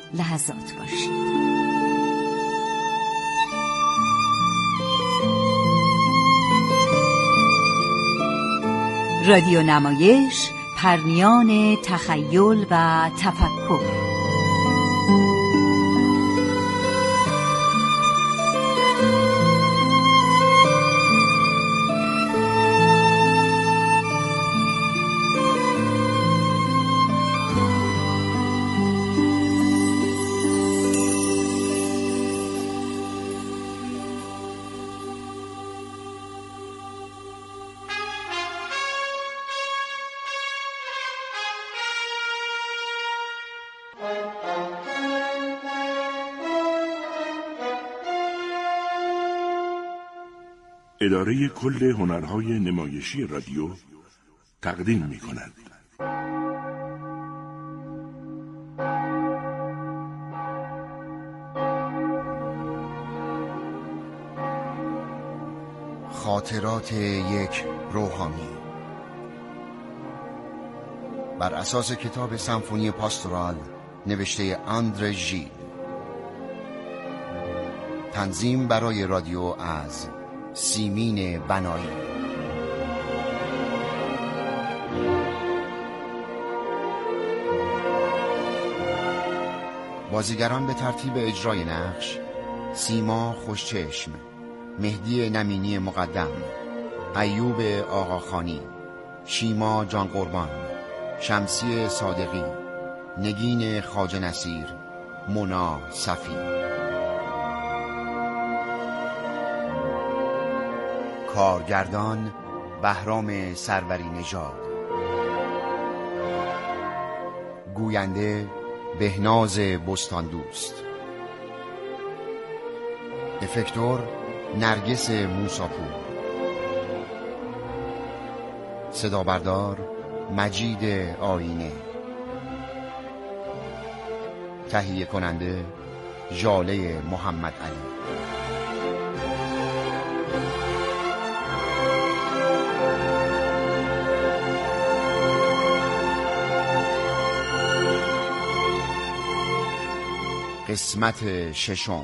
لحظات باشید. رادیو نمایش، پرمیان تخیل و تفکر. اداره کل هنرهای نمایشی رادیو تقدیم می‌کند. خاطرات یک روحانی بر اساس کتاب سمفونی پاستورال نوشته آندره ژیل. تنظیم برای رادیو از سیمین بنایی. بازیگران به ترتیب اجرای نقش: سیما خوشچشم، مهدی نمینی مقدم، ایوب آقاخانی، شیما جان قربان، شمسی صادقی، نگین خواجه نصیر، مونا صفی. کارگردان بهرام سروری نژاد. گوینده بهناز بستان دوست. افکتور نرگس موساپور. صدا بردار مجید آینه. تهیه کننده ژاله محمد علی. قسمت ششم.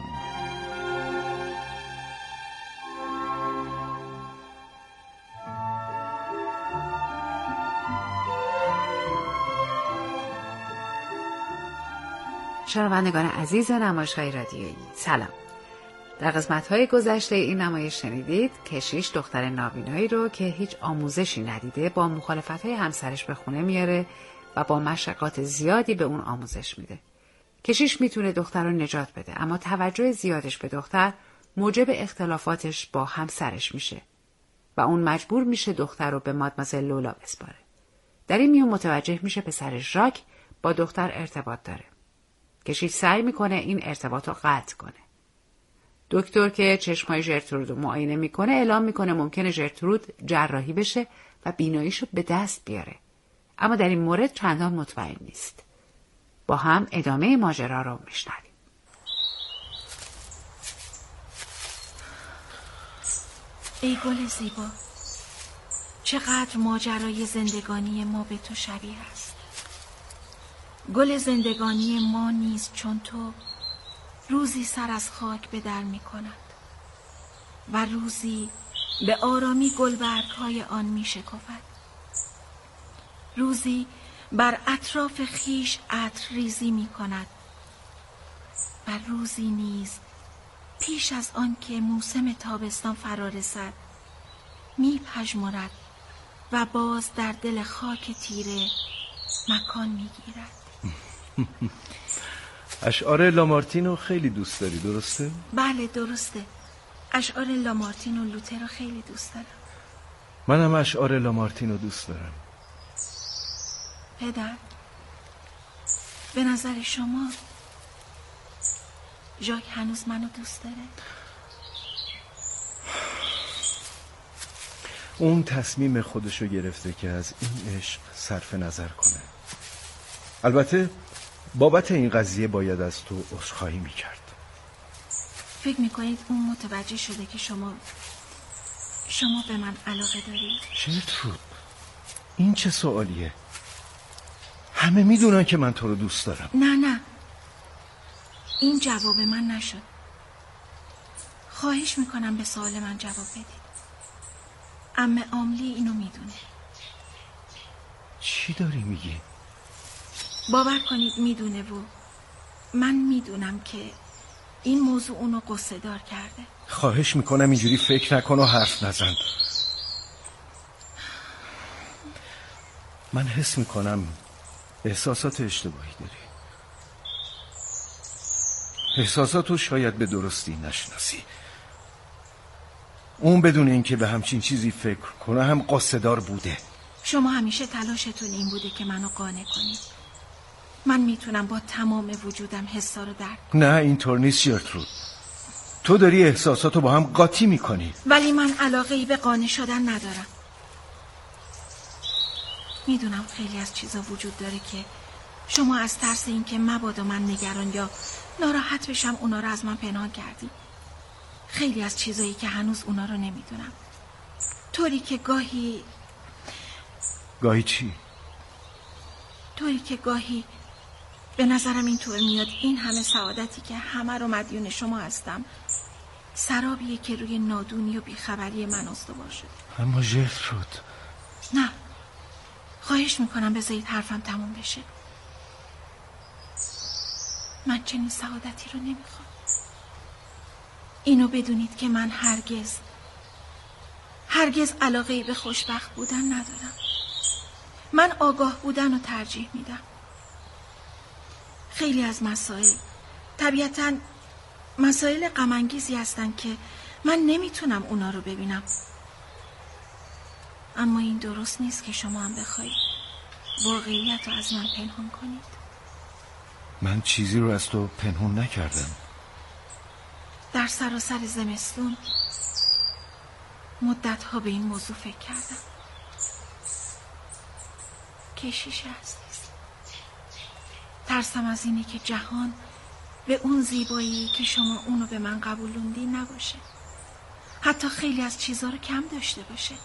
شنوندگان عزیز نمایش‌های رادیویی، سلام. در قسمت‌های گذشته این نمایش شنیدید کشیش دختر نابینایی رو که هیچ آموزشی ندیده با مخالفت‌های همسرش به خونه میاره و با مشقات زیادی به اون آموزش میده. کشیش میتونه دختر رو نجات بده، اما توجه زیادش به دختر موجب اختلافاتش با همسرش میشه و اون مجبور میشه دختر رو به مادمازل لولا بسپاره. در این میون متوجه میشه پسر ژاک با دختر ارتباط داره. کشیش سعی میکنه این ارتباط رو قطع کنه. دکتر که چشمای ژرترود رو معاینه میکنه اعلام میکنه ممکنه ژرترود جراحی بشه و بیناییشو به دست بیاره، اما در این مورد چندان مطمئن نیست. با هم ادامه ماجرا رو میشنویم. ای گل زیبا، چقدر ماجرای زندگانی ما به تو شبیه است. گل زندگانی ما نیز چون تو روزی سر از خاک به در می کند و روزی به آرامی گلبرگ‌های آن می شکفد. روزی بر اطراف خیش عطر ریزی می کند و روزی نیز پیش از آن که موسم تابستان فرا رسد می پژمرد و باز در دل خاک تیره مکان می گیرد. اشعار لامارتین خیلی دوست داری، درسته؟ بله درسته. اشعار لامارتین و لوتر رو خیلی دوست دارم. منم اشعار لامارتین رو دوست دارم. پدر، به نظر شما ژاک هنوز منو دوست داره؟ اون تصمیم خودشو گرفته که از این عشق صرف نظر کنه. البته بابت این قضیه باید از تو عذرخواهی میکرد. فکر میکنید اون متوجه شده که شما به من علاقه دارید؟ ژرترود، این چه سوالیه؟ همه میدونن که من تو رو دوست دارم. نه این جواب من نشد. خواهش میکنم به سوال من جواب بدید. عمه آملی اینو میدونه. چی داری میگی؟ باور کنید میدونه و من میدونم که این موضوع اونو قصه دار کرده. خواهش میکنم اینجوری فکر نکن و حرف نزن. من حس میکنم احساسات اشتباهی داری. احساساتو شاید به درستی نشناسی. اون بدون اینکه به همچین چیزی فکر کنه هم قصه‌دار بوده. شما همیشه تلاشتون این بوده که منو قانع کنید. من میتونم با تمام وجودم حسا رو درک کنم. نه اینطور نیست جرترود. تو داری احساساتو با هم قاطی میکنی. ولی من علاقه‌ای به قانع شدن ندارم. میدونم خیلی از چیزا وجود داره که شما از ترس اینکه مبادا من نگران یا ناراحت بشم اونا رو از من پنهان کردی. خیلی از چیزایی که هنوز اونا رو نمیدونم. طوری که گاهی چی؟ طوری که گاهی به نظرم اینطور میاد این همه سعادتی که همه رو مدیون شما هستم سرابیه که روی نادونی و بیخبری من استوار شده. اما جرترود. نه، خواهش میکنم بذارید حرفم تموم بشه. من چنین سعادتی رو نمیخوام. اینو بدونید که من هرگز علاقه‌ای به خوشبخت بودن ندارم. من آگاه بودن رو ترجیح میدم. خیلی از مسائل طبیعتاً مسائل غم‌انگیزی هستن که من نمیتونم اونا رو ببینم. اما این درست نیست که شما هم بخواید واقعیت رو از من پنهان کنید. من چیزی رو از تو پنهان نکردم. در سراسر زمستون مدت‌ها به این موضوع فکر کردم. کشیش عزیز، ترسم از اینه که جهان به اون زیبایی که شما اونو به من قبولوندی نباشه. حتی خیلی از چیزا رو کم داشته باشه.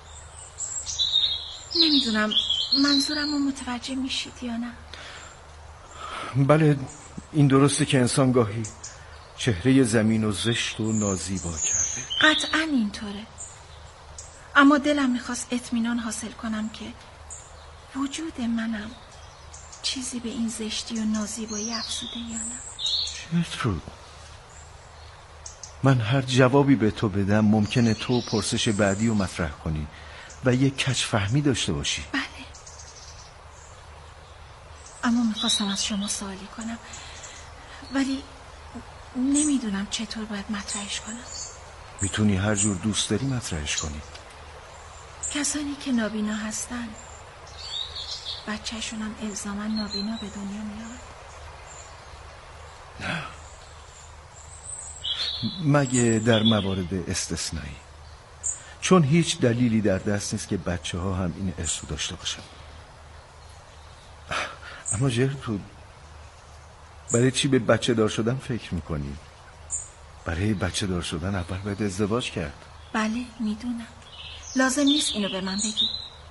نمیدونم منظورم رو متوجه میشید یا نه؟ بله، این درسته که انسان گاهی چهره زمین و زشت و نازیبا کرده. قطعاً اینطوره. اما دلم میخواست اطمینان حاصل کنم که وجود منم چیزی به این زشتی و نازیبایی افزوده یا نه. جرترود، من هر جوابی به تو بدم ممکنه تو پرسش بعدی رو مطرح کنی و یک کج فهمی داشته باشی. بله، اما میخواستم از شما سوالی کنم ولی نمیدونم چطور باید مطرحش کنم. میتونی هر جور دوست داری مطرحش کنی. کسانی که نابینا هستن بچه‌شون هم الزاما نابینا به دنیا میاد؟ نه، مگه در موارد استثنایی، چون هیچ دلیلی در دست نیست که بچه ها هم این ارث داشته باشن. اما جرترود، برای چی به بچه دار شدن فکر میکنی؟ برای بچه دار شدن اول باید ازدواج کرد. بله میدونم، لازم نیست اینو به من بگی.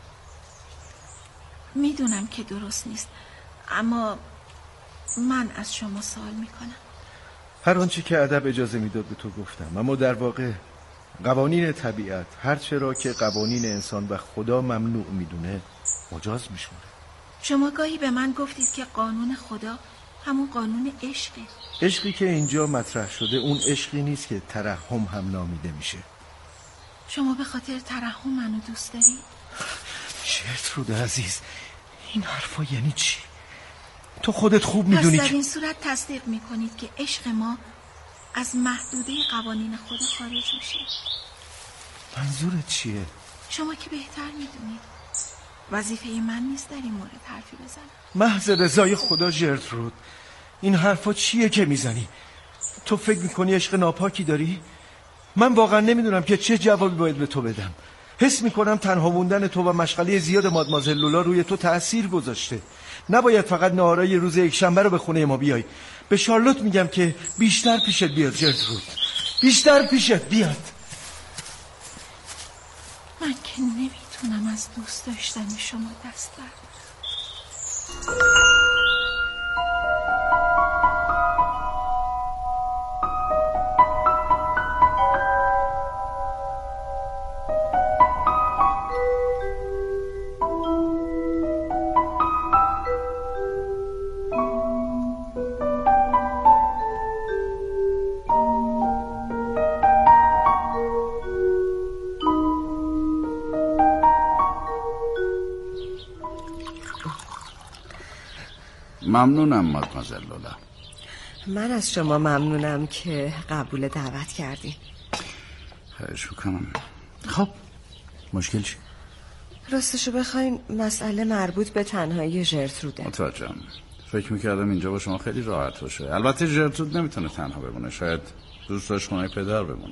میدونم که درست نیست، اما من از شما سوال میکنم. هر آنچه که ادب اجازه میداد به تو گفتم، اما در واقع قوانین طبیعت هرچه را که قوانین انسان و خدا ممنوع میدونه مجاز میشماره. شما گاهی به من گفتید که قانون خدا همون قانون عشقه. عشقی که اینجا مطرح شده اون عشقی نیست که ترحم هم نامیده میشه. شما به خاطر ترحم منو دوست دارید؟ جرترود عزیز، این حرفا یعنی چی؟ تو خودت خوب میدونی پس در این صورت تصدیق میکنید که عشق ما از محدوده قوانین خدا خارج میشه. منظورت چیه؟ شما که بهتر میدونید. وظیفه من نیست در این مورد حرفی بزنم. محض رضای خدا جرترود، این حرفا چیه که میزنی؟ تو فکر میکنی عشق ناپاکی داری؟ من واقعا نمیدونم که چه جوابی باید به تو بدم. حس میکنم تنها موندن تو و مشغله زیاد مادمازل لولا روی تو تأثیر گذاشته. نباید فقط نهارای روز یکشنبه رو به خونه ما بیای. به شارلوت میگم که بیشتر پیشت بیاد جرترود، بیشتر پیشت بیاد. من که نمیتونم از دوست داشتن شما دست بردارم. ممنونم مادمازل لولا. من از شما ممنونم که قبول دعوت کردین. خواهش میکنم. خب مشکل چی؟ راستشو بخواین مسئله مربوط به تنهایی ژرتروده. متوجهم. فکر میکردم اینجا با شما خیلی راحت باشه. البته ژرترود نمیتونه تنها بمونه، شاید دوست داشت خونه پدر بمونه.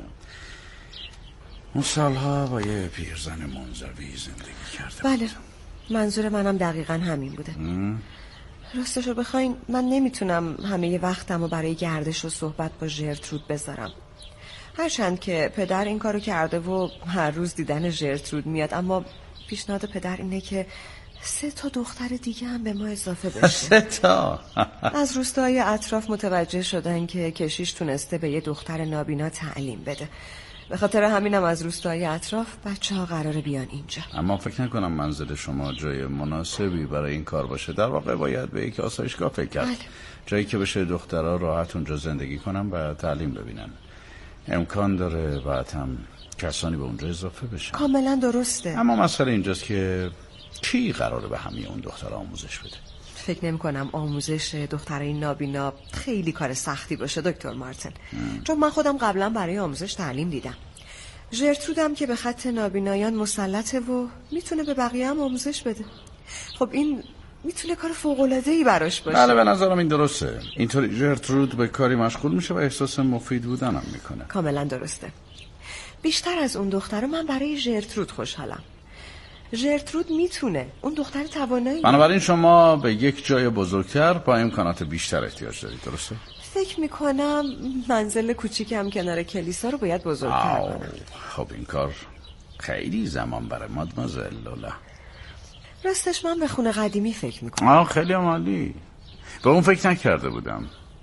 اون سالها با یه پیرزن منزوی زندگی کرده. بله، منظور منم دقیقا همین بوده. راستشو بخواین من نمیتونم همه وقتمو برای گردش و صحبت با ژرترود بذارم. هرچند که پدر این کارو کرده و هر روز دیدن ژرترود میاد، اما پیشنهاد پدر اینه که 3 دختر دیگه هم به ما اضافه بشه. 3 از روستاهای اطراف متوجه شدن که کشیش تونسته به یه دختر نابینا تعلیم بده. به خاطر همینم از روستاهای اطراف بچه‌ها قراره بیان اینجا. اما فکر نکنم منزل شما جای مناسبی برای این کار باشه. در واقع باید به یک آسایشگاه فکر کرد. جایی که بشه دخترها راحت اونجا زندگی کنن و تعلیم ببینن. امکان داره بعد هم کسانی به اونجا اضافه بشن. کاملا درسته. اما مسئله اینجاست که کی قراره به همه اون دخترها آموزش بده؟ فکر نمی کنم آموزش دخترای نابینا خیلی کار سختی باشه دکتر مارتن. چون من خودم قبلا برای آموزش تعلیم دیدم. ژرترودم که به خط نابینایان مسلطه و میتونه به بقیه هم آموزش بده. خب این میتونه کار فوق‌العاده‌ای براش باشه. بله، به نظرم این درسته. اینطوری ژرترود به کاری مشغول میشه و احساس مفید بودن هم میکنه. کاملا درسته. بیشتر از اون دخترها من برای ژرترود خوشحالم. ژرترود میتونه، اون دختر توانایی. بنابراین شما به یک جای بزرگتر با امکانات بیشتر احتیاج دارید، درسته؟ فکر میکنم منزل کوچیکم کنار کلیسا رو باید بزرگتر کنم. خب این کار خیلی زمان بره مادمازل لولا. راستش من به خونه قدیمی فکر میکنم. خیلی عالی. به اون فکر نکرده بودم.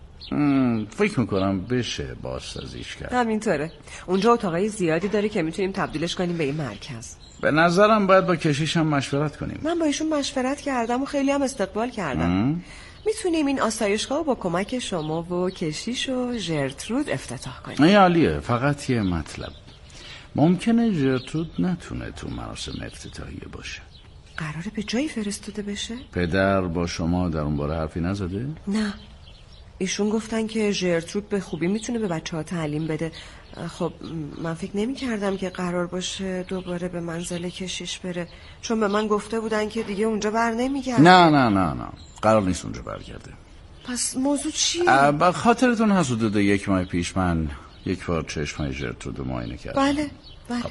فکر میکنم بشه بازسازیش کرد. همینطوره. اونجا اتاقای زیادی داره که میتونیم تبدیلش کنیم به این مرکز. به نظرم باید با کشیش هم مشورت کنیم. من با ایشون مشورت کردم و خیلی هم استقبال کردم. میتونیم این آسایشگاه رو با کمک شما و کشیش و ژرترود افتتاح کنیم. این عالیه. فقط یه مطلب، ممکنه ژرترود نتونه تو مراسم افتتاحیه باشه. قراره به جایی فرستاده بشه؟ پدر با شما در اون باره حرفی نزده؟ نه، ایشون گفتن که ژرترود به خوبی میتونه به بچه‌ها تعلیم بده. خب من فکر نمی کردم که قرار باشه دوباره به منزل کشیش بره، چون به من گفته بودن که دیگه اونجا بر نمیگرده. نه قرار نیست اونجا برگرده. پس موضوع چیه؟ خاطرتون هست حدود 1 ماه پیش من یک بار چشمای ژرترود رو معاینه کردم. بله. خب.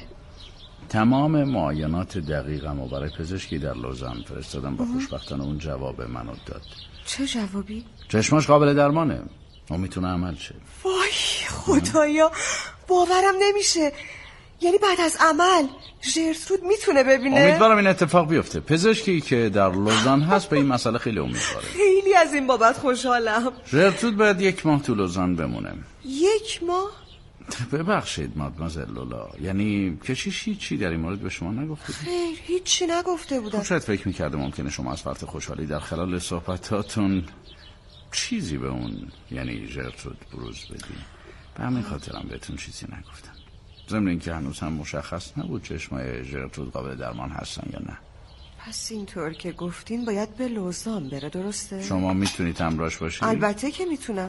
تمام معاینات دقیقم و برای پزشکی در لوزان فرستادم و خوشبختانه اون جواب منو داد. چه جوابی؟ چشماش قابل درمانه، اون میتونه عمل شه. وای خدایا، باورم نمیشه. یعنی بعد از عمل ژرترود میتونه ببینه؟ امیدوارم این اتفاق بیفته. پزشکی که در لوزان هست به این مسئله خیلی امیدواره. خیلی از این بابت خوشحالم. ژرترود باید 1 ماه تو لوزان بمونه. 1 ماه؟ ببخشید مادمازل لولا، یعنی کشیش هیچی در این مورد به شما نگفته بود؟ خیر، هیچی نگفته بودم. خب شاید فکر میکرده ممکنه شما از فرط خوشحالی در خلال صحبتاتون چیزی به اون یعنی ژرترود بروز بدین. به همین خاطرم بهتون چیزی نگفتم. ضمن اینکه هنوز هم مشخص نبود چشمای ژرترود قابل درمان هستن یا نه. پس اینطور که گفتین باید به لوزان بره، درسته؟ شما میتونید همراهش باشید؟ البته که میتونم.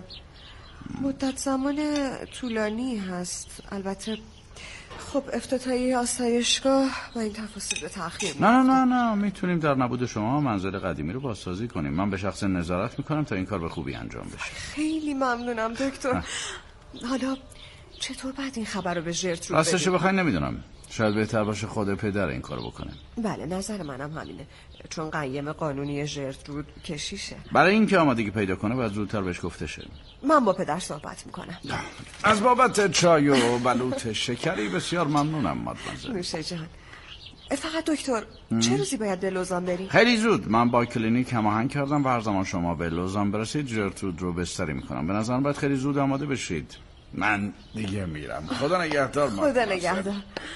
مدت زمان طولانی هست البته. خب افتتاحیه آسایشگاه با این تفاصیل به تأخیر میفته. نه میتونیم در نبود شما منزل قدیمی رو بازسازی کنیم. من به شخص نظارت میکنم تا این کار به خوبی انجام بشه. خیلی ممنونم دکتر. حالا چطور بعد این خبر رو به ژرترود بدیم؟ راستش بخواید نمیدونم، شاید بهتر باشه خود پدر این کارو بکنه. بله نظر منم همینه، چون قیم قانونی ژرترود کشیشه. برای اینکه آمادگی پیدا کنه باید زودتر بهش گفته شه. من با پدر صحبت میکنم. از بابت چای و بلوط شکری بسیار ممنونم مادمازل. نوشه جان. فقط دکتر چه روزی باید به لوزان بریم؟ خیلی زود. من با کلینیک هماهنگ کردم و هر زمان شما به لوزان برسید ژرترود رو بستری میکنم. به نظرم باید خیلی زود آماده بشید. من دیگه میرم. خدا نگهدار. خدا نگهدار.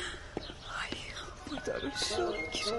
خدا رو شکر.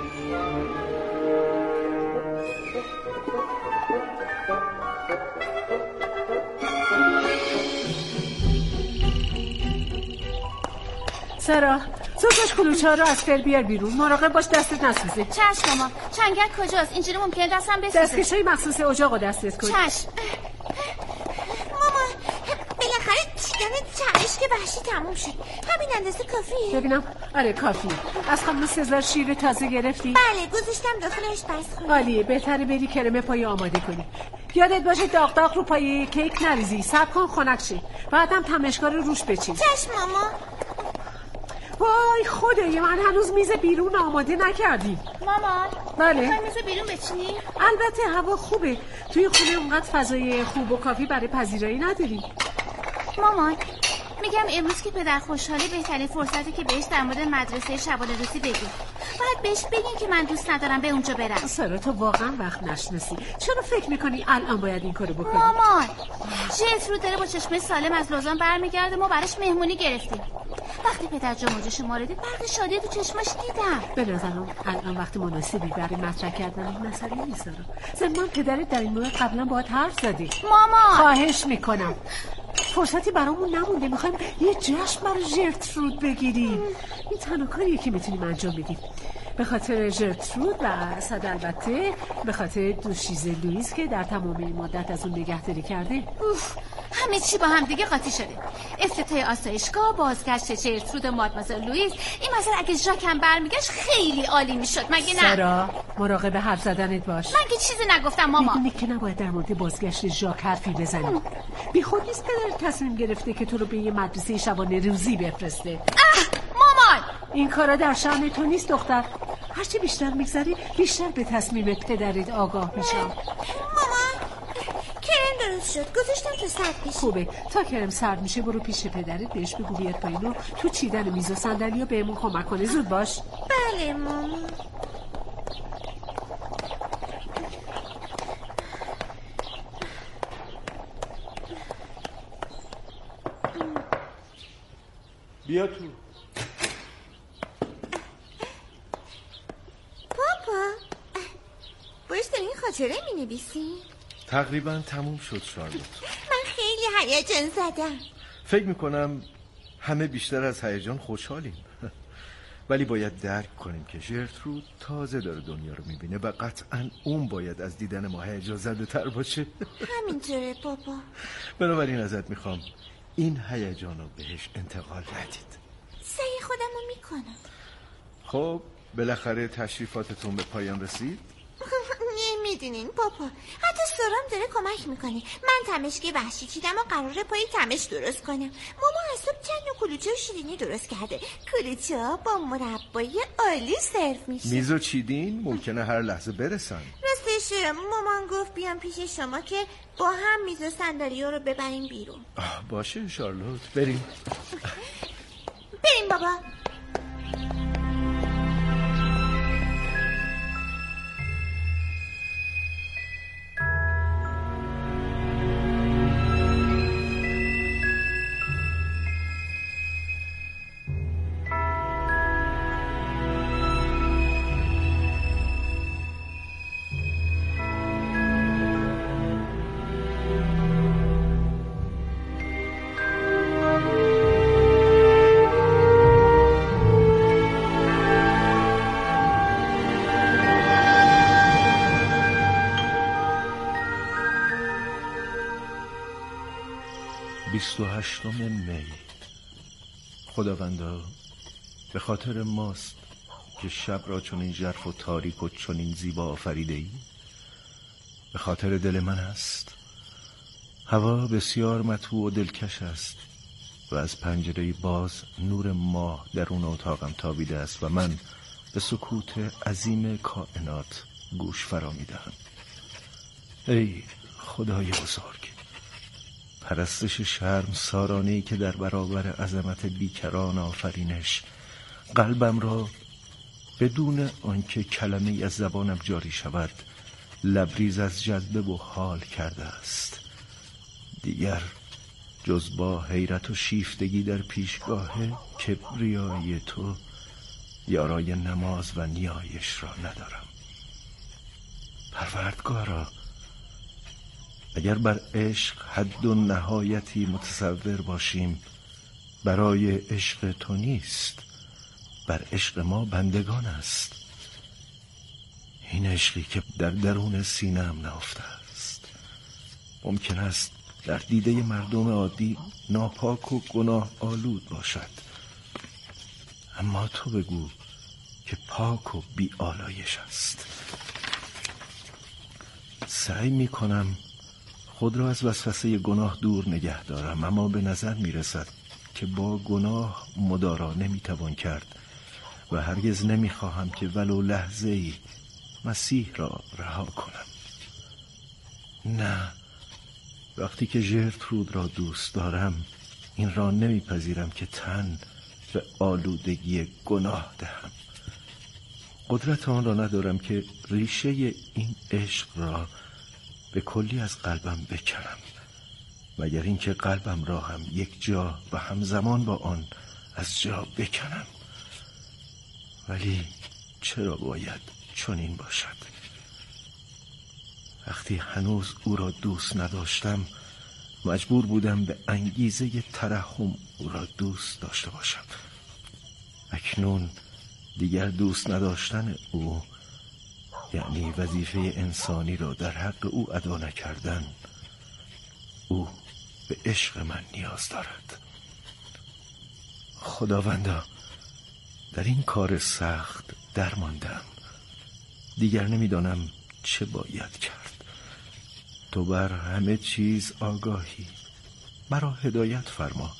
سارا، سوزش کلوچه ها رو از فر بیار بیرون. مراقب باش دستت نسوزه. چشم ماما. چنگک کجاست؟ اینجوری ممکنه دستم بسوزه. دستکشای مخصوص اجاقو دستت کن. چشم. ماما بالاخره چیدن چمشک وحشی تموم شد. همین اندازه کافیه؟ ببینم. آره کافیه. از خانم سزار شیر تازه گرفتی؟ بله، گذاشتم داخل آشپزخونه. عالیه. بهتره بری کرم پای آماده کنی. یادت باشه داغ داغ رو پای کیک نریزی. صبر کن خنک شه. بعدم تمشکا رو روش بچین. چشم ماما. وای خدای من، هنوز میز بیرون آماده نکردیم. مامان. بله. میخوای میز بیرون بچینی؟ البته هوا خوبه. توی خونه اونقدر فضای خوب و کافی برای پذیرایی نداریم. مامان میگم امروز که پدر خوشحاله بهترین فرصتی که بهش در مورد مدرسه شبانه روزی بگی. باید بهش بگین که من دوست ندارم به اونجا برم. سارا تو واقعا وقت نشناسی. چرا فکر میکنی الان باید این کارو بکنی؟ مامان جرترود داره با چشمه سالم از لوزان برمیگرده. ما براش مهمونی گرفتیم. وقتی پدر جا موجش مارده برق شادی تو چشماش دیدم. به نظرم الان وقت مناسبی برای مطرح کردن این مسئله نیست سارا. زمان پدرت در این مورد قبلا باهات حرف زدی. مامان خواهش میکنم فرصتی برامون نمونده. میخوایم یه جشن برای جرترود بگیریم. این تنها کاریه که میتونیم انجام بدیم. به خاطر جرترود و صد البته به خاطر دوشیزه لوئیس که در تمام این مدت از اون نگهداری کرده. همه چی با هم دیگه قاطی شده. افتتاح آسایشگاه، بازگشت جرترود و مادمازل لوئیس. این مسئله اگه ژاک هم برمیگشت خیلی عالی میشد، مگه نه؟ سارا مراقب حرف زدنت باش. من که چیزی نگفتم ماما. میدونی که نباید در مورد بازگشت ژاک حرفی بزنی. بی خود نیست پدر تصمیم گرفته که تو رو به یه مدرسه شبانه روزی بفرسته. مامان این کارا در شأن تو نیست دختر. هرچی بیشتر میگذری بیشتر به تصمیم پدرت آگاه میشم. مامان کرم درست شد، گذاشتم تو سرد بشه. خوبه، تا کرم سرد میشه برو پیش پدرت بهش بگو بیاد پایین و تو چیدن میز و صندلی‌ها بهمون کمک کنه. زود باش. بله مامان. بیا تو. پاپا باش داری این خاطره می‌نویسی؟ تقریبا تموم شد شارلوت. من خیلی هیجان زدم. فکر میکنم همه بیشتر از هیجان خوشحالیم. ولی باید درک کنیم که جرترود تازه داره دنیا رو میبینه و قطعا اون باید از دیدن ما هیجان زده تر باشه. همینطوره پاپا. بنابراین ازت میخوام این هیجان رو بهش انتقال ندید. سعی خودمو میکنم. خب بالاخره تشریفاتتون به پایان رسید؟ نمیدونین پاپا، حتی سرام داره کمک میکنه. من تمشک وحشی چیدم و قراره پای تمش درست کنم. ماما از صبح چند کلوچه و شیرینی درست کرده. کلوچه ها با مربای عالی سرو میشه. میزو چیدین؟ ممکنه هر لحظه برسن. راستش مامان گفت بیام پیش شما که با هم میز و صندلی‌ها رو ببریم بیرون. باشه شارلوت، بریم. بریم بابا. می. خداوندا به خاطر ماست که شب را چنین ژرف و تاریک و چنین زیبا آفریده ای. به خاطر دل من است. هوا بسیار مطبوع و دلکش است و از پنجره باز نور ماه در اون اتاقم تابیده است و من به سکوت عظیم کائنات گوش فرا می‌دهم. ای خدای بزرگ، پرستش شرم سارانه‌ای که در برابر عظمت بیکران آفرینش قلبم را بدون آنکه کلمه‌ای از زبانم جاری شود لبریز از جذبه و حال کرده است. دیگر جز با حیرت و شیفتگی در پیشگاه کبریایی تو یارای نماز و نیایش را ندارم. پروردگارا، اگر بر عشق حد و نهایتی متصور باشیم، برای عشق تو نیست، بر عشق ما بندگان است. این عشقی که در درون سینه‌ام نهفته است ممکن است در دیده مردم عادی ناپاک و گناه آلود باشد، اما تو بگو که پاک و بی آلایش است. سعی می کنم خود را از وسوسه گناه دور نگه دارم، اما به نظر می رسد که با گناه مدارا نمی توان کرد و هرگز نمی خواهم که ولو لحظه ای مسیح را رها کنم. نه، وقتی که ژرترود را دوست دارم این را نمیپذیرم که تن به آلودگی گناه دهم. قدرت آن را ندارم که ریشه این عشق را به کلی از قلبم بکنم، مگر اینکه قلبم را هم یک جا و همزمان با آن از جا بکنم. ولی چرا باید چنین باشد؟ وقتی هنوز او را دوست نداشتم مجبور بودم به انگیزه ترحم او را دوست داشته باشم. اکنون دیگر دوست نداشتن او یعنی وظیفه انسانی را در حق او ادا نکردن. او به عشق من نیاز دارد. خداوندا، در این کار سخت درماندم. دیگر نمیدانم چه باید کرد. تو بر همه چیز آگاهی، مرا هدایت فرما.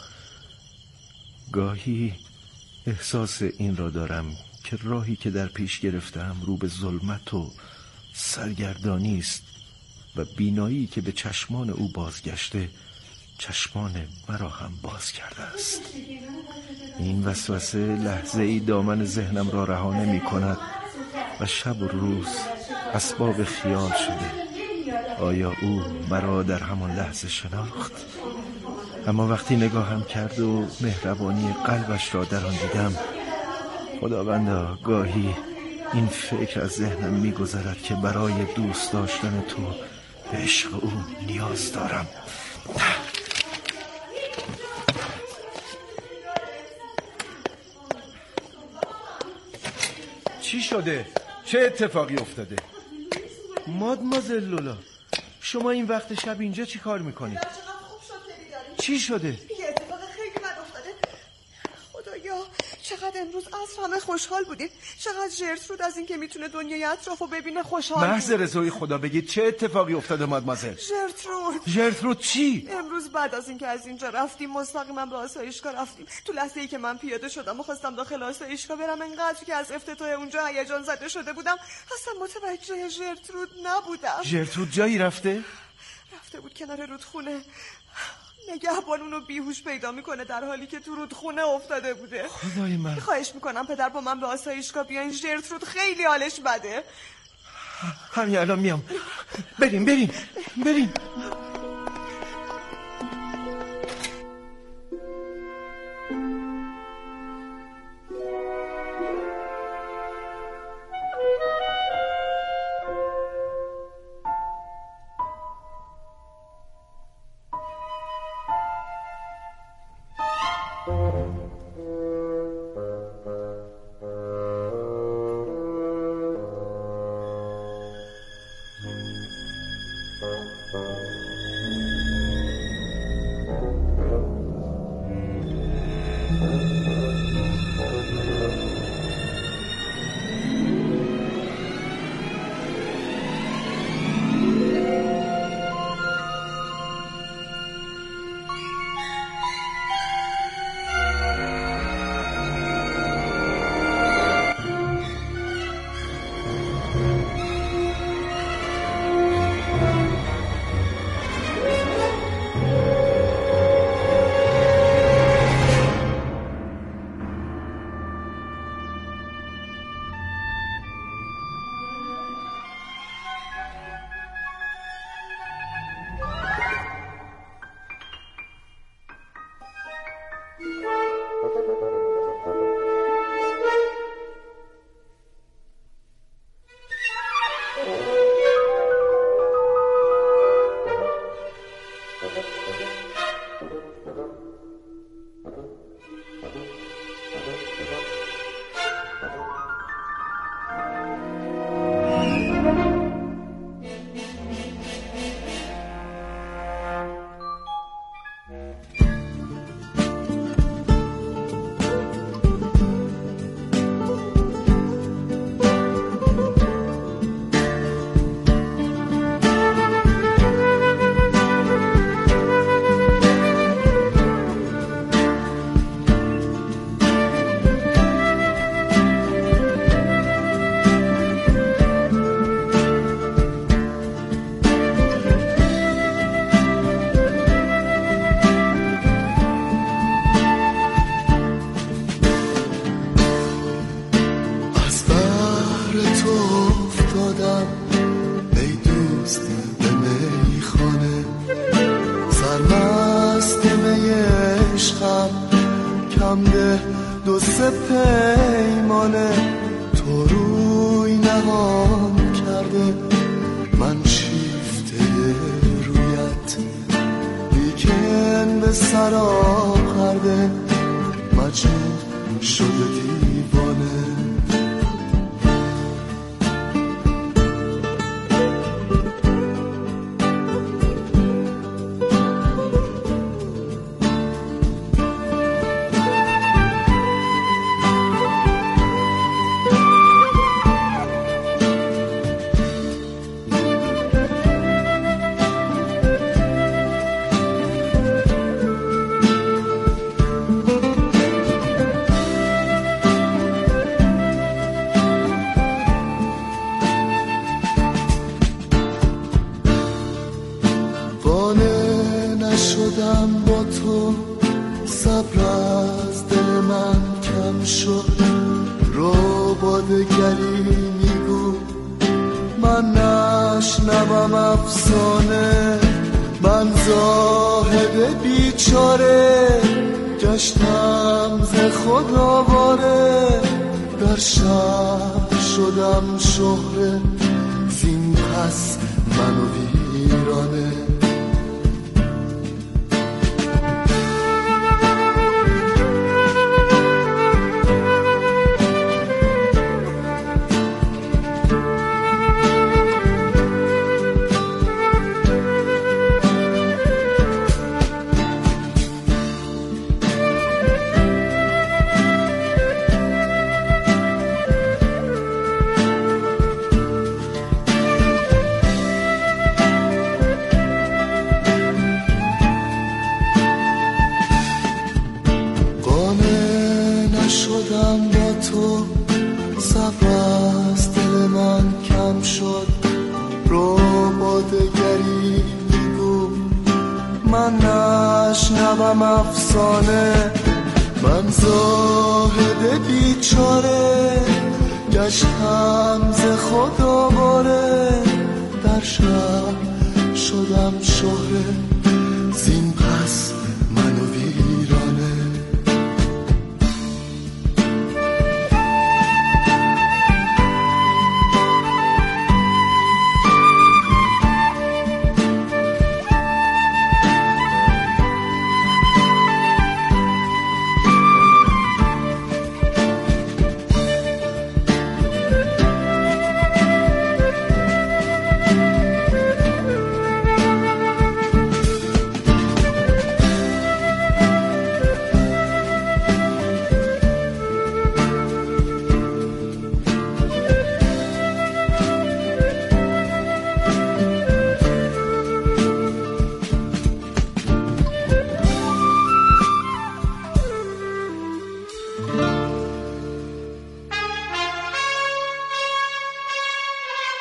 گاهی احساس این را دارم که راهی که در پیش گرفتم رو به ظلمت و سرگردانی است و بینایی که به چشمان او بازگشته چشمان مرا هم باز کرده است. این وسوسه لحظه ای دامن ذهنم را رها نمی کند و شب و روز اسباب خیال شده. آیا او مرا در همان لحظه شناخت؟ اما وقتی نگاهم کرد و مهربانی قلبش را در آن دیدم، خداوندا، گاهی این فکر از ذهنم می‌گذرد که برای دوست داشتن تو به عشق او نیاز دارم. چی شده؟ چه اتفاقی افتاده؟ مادمازل لولا، شما این وقت شب اینجا چی کار میکنید؟ چی شده؟ یه اتفاق خیلی بد افتاده. خدایا، چقدر امروز عصر همه خوشحال بودیم. چقدر ژرترود از این که میتونه دنیای اطرافو ببینه خوشحال. محض رضای خدا بگید چه اتفاقی افتاده مادمازل؟ ژرترود چی؟ امروز بعد از این که از اینجا رفتیم مستقیما به آسایشگاه رفتیم. تو لحظه ای که من پیاده شدم و خواستم داخل آسایشگاه برم، انقدر که از افتتاح اونجا هیجان زده شده بودم اصلا متوجه ژرترود نبودم. ژرترود جایی رفته بود کنار رودخونه. نگهبان اونو بیهوش پیدا میکنه در حالی که تو رودخونه افتاده بوده. خدای من، خواهش میکنم پدر با من به آسایشگاه بیاین. ژرترود خیلی حالش بده. همین الان میام. بریم. افتادم ای دوست به میخانه، سرمست می عشقم کم ده 2-3 پیمانه، تو روی نهان کرده من شیفته رویت، لیکن به سرا خرده مجنون شده دیوانه. نشدم با تو، صبر از دل من کم شد، رو با دگری میگو من نشنوم افسانه، من زاهد بیچاره گشتم ز خود آواره، در شهر شدم شهره زین پس منو ویرانه. شدم با تو، صبر از دل من کم شد، رو با دگری میگو من نشنوم افسانه، من زاهد بیچاره گشتم ز خود آواره، در شهر شدم شهره زین پس